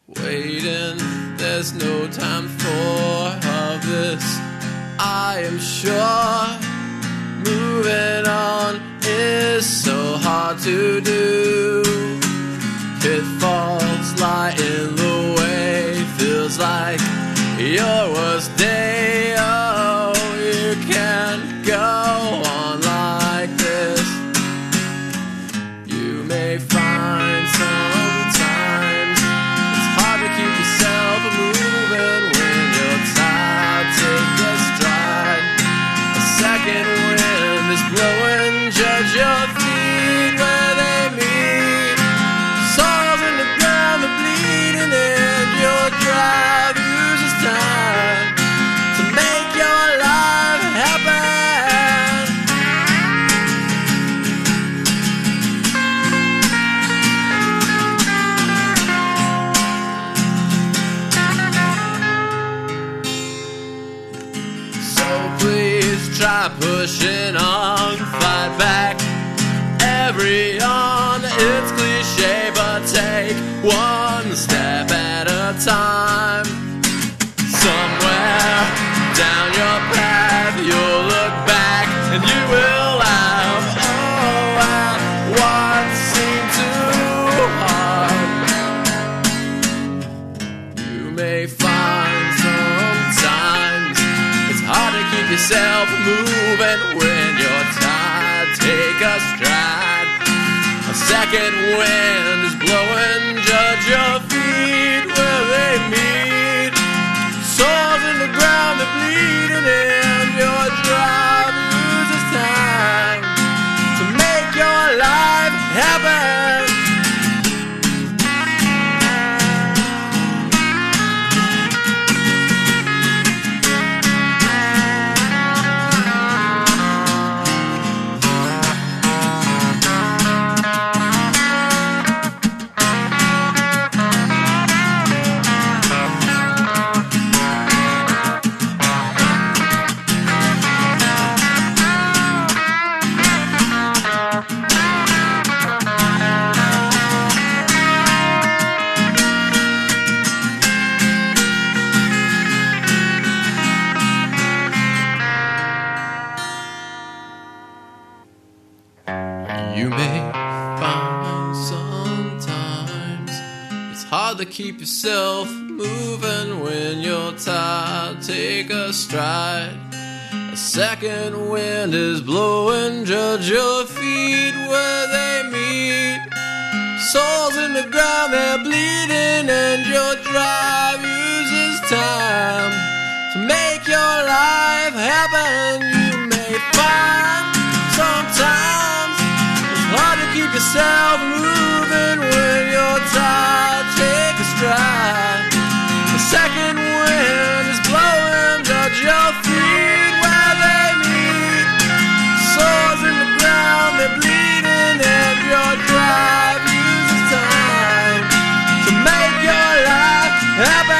waiting, there's no time for this, I am sure. Moving on is so hard to do. Pitfalls lie in the way, feels like your worst day. Oh, you can't go on like this. You may find sometimes it's hard to keep yourself moving when you're tired. Take a stride. A second wind is blowing, judge your feet where they meet. Soils in the ground are bleeding and your drive uses time to make your life happen. So please try pushing on, fight back every yawn. It's cliche, but take one step at a time. Somewhere down your path you'll look back and you will laugh. Oh, at what seemed too hard. You may find sometimes it's hard to keep yourself moving when you're tired. Take a stride. A second wind is blowing, judge your feet where they meet. Swords in the ground are bleeding and your drive uses time to make your life happen. You may find sometimes it's hard to keep yourself moving when you're tired. Take a stride. A second wind is blowing, judge your feet where they meet. Souls in the ground, they're bleeding, and your drive uses time to make your life happen. You may find sometimes hard to keep yourself moving when you're tired. Take a stride. The second wind is blowing, judge your feet where they meet. Swords in the ground, they're bleeding, and your drive uses time to make your life happen.